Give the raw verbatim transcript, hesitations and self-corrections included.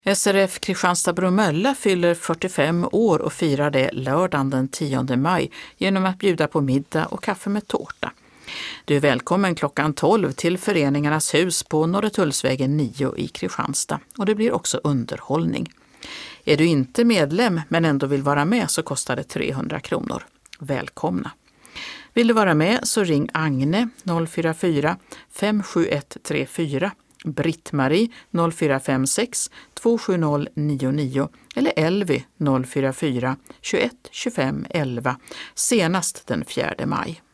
S R F Kristianstad-Bromölla fyller fyrtiofem år och firar det lördagen den tionde maj genom att bjuda på middag och kaffe med tårta. Du är välkommen klockan tolv till Föreningarnas hus på Norretullsvägen nio i Kristianstad, och det blir också underhållning. Är du inte medlem men ändå vill vara med så kostar det trehundra kronor. Välkomna! Vill du vara med så ring Agne noll fyra fyra fem sju ett tre fyra, Britt-Marie noll fyra fem sex två sju noll nio nio eller Elvi noll fyra fyra tjugoett tjugofem elva senast den fjärde maj.